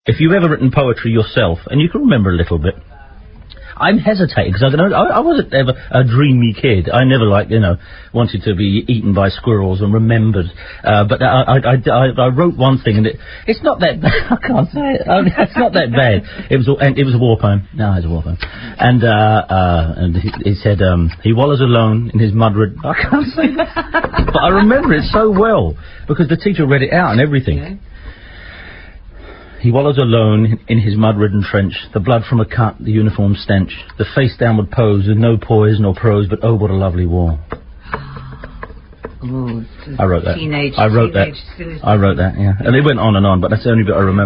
if you've ever written poetry yourself, and you can remember a little bit, I'm hesitating because I wasn't ever a dreamy kid. I never wanted to be eaten by squirrels and remembered. But I wrote one thing and it's not that bad. I can't say it. It's not that bad. It was a war poem. No, it was a war poem. And he said he wallows alone in his mud-ridden. I can't say that. But I remember it so well because the teacher read it out and everything. Yeah. He wallows alone in his mud-ridden trench, the blood from a cut, the uniform stench, the face-downward pose with no poise nor prose, but oh, what a lovely war. Oh, I wrote that. I wrote that, yeah. And it went on, but that's the only bit I remember.